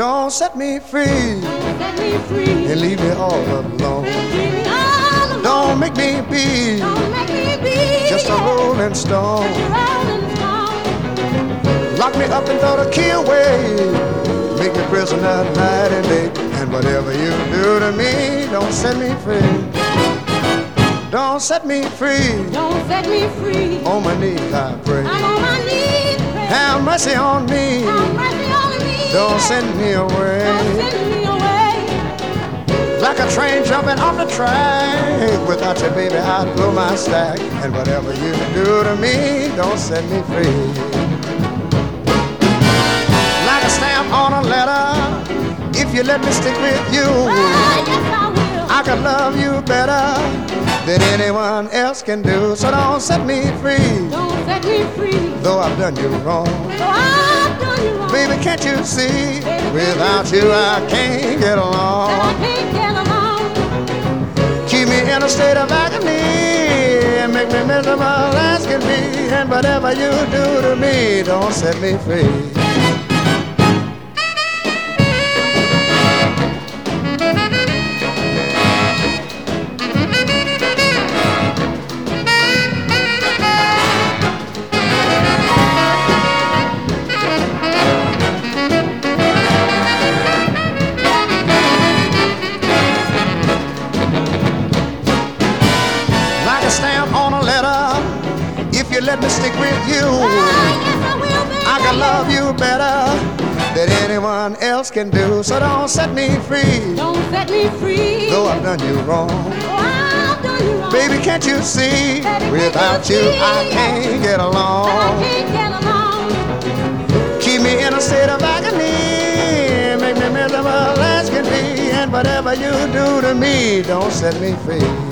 Don't set me free. Don't set me free. And leave me all alone. Leave me all alone. Don't make me be. Don't make me be Just a rolling stone. Just a rolling stone. Lock me up and throw the key away. Make me prisoner night and day. And whatever you do to me, don't set me free. Don't set me free. Don't set me free. On my knees I pray. I'm on my knees praying. Have mercy on me. Have mercy on me. Don't send me away. Don't send me away. Like a train jumping off the track. Without you, baby, I'd blow my stack. And whatever you do to me, don't set me free. Like a stamp on a letter. If you let me stick with you, Oh, yes, I will. I could love you better than anyone else can do. So don't set me free. Don't set me free. Though I've done you wrong. So I've done you wrong. Baby, can't you see? Baby, Without you, I can't get along. I can't get along. Keep me in a state of agony and make me miserable as can be. And whatever you do to me, don't set me free. Stamp on a letter. If you let me stick with you, Oh, yes, I will, baby. I can love you better than anyone else can do. So don't set me free. Don't set me free. Though I've done you wrong. Oh, I've done you wrong. Baby, can't you see? Baby, Without can't you you, see? I can't get I along. can't get along. Keep me in a state of agony. Make me miserable as can be. And whatever you do to me, don't set me free.